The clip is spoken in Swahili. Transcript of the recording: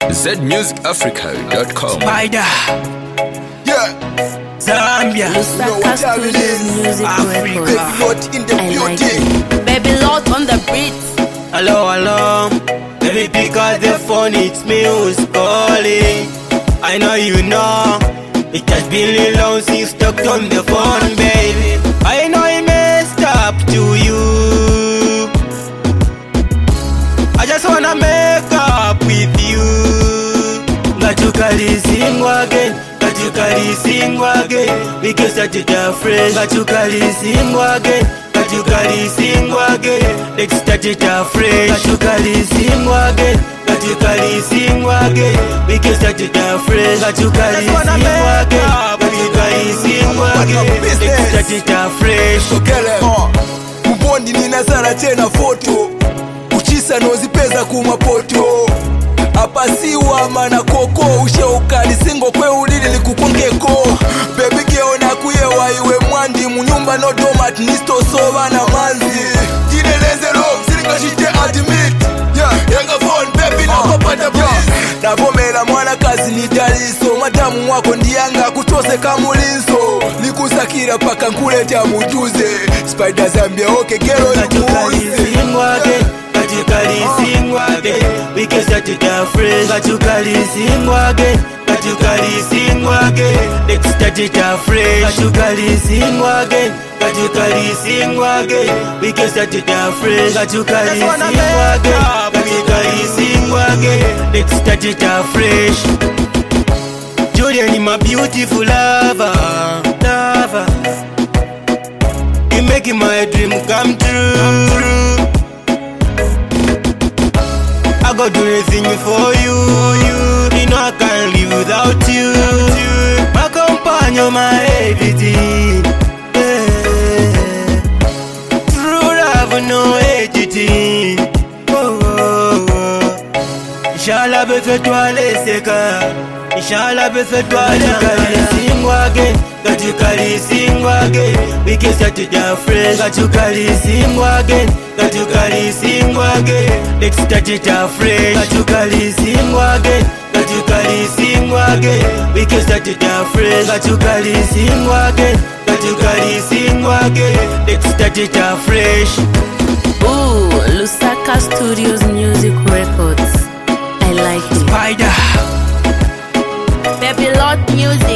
zmusicafrica.com. Spider, Yeah, Zambia, Lusaka Studios Music Africa. Records. not in the I like beauty. it. Baby Lot on the beat. hello, hello. Baby, pick up the phone, it's me who's calling. I know you know, it has been a long since talked on the phone, baby. I know I messed up to you. I just wanna make up with you. Got you carry sing again, got you carry sing again. We can start it afresh. Got you carry sing again, got you carry sing again. Let's start it afresh. Got you carry sing again, got you carry sing again. We can start it afresh. Got you carry sing again, got you carry sing again. Let's start it afresh. Sokele Mubondi ninazara tena foto Uchisa nozipeza kumapoto Apasiwa mana koko Ushe ukali singo kwe ulili likukongeko Baby geo na kuyewa iwe mwandi Munyumba no domat nisto soba na manzi Jineleze love silinga shite admit Yenga phone baby na papata please Navomela mwana kazi ni daliso Madamu wako ndiyanga kutose kamulinso Nikusakira paka nkuleta mutuze Spider Zambia oke gero yukuze Got you carry sing again. We can start it afresh. Got you carry sing again. Got you carry sing again. Let's start it afresh. Got you carry sing again. Got you carry sing again. We can start it afresh. Got you carry sing again. Got you carry sing again. Let's start it afresh. Julian, my beautiful lover, lover. You making my dream come true. I go do anything for you. You know I can't live without you. My companion, my everything. Yeah. True love, no editing. Oh, oh, oh. Inshallah, be fait toi laisser car. Inshallah, be fait toi laisser. Sing again. Got you carry sing again. We can start it afresh. Got you carry sing again. Got you carry sing again. Let's start it afresh. Got you carry sing again. Got you carry sing again. We can start it afresh. Got you carry sing again. Got you carry sing again. Let's start it afresh. Ooh, Lusaka Studios Music Records. I like it. Spider, Baby Lot Music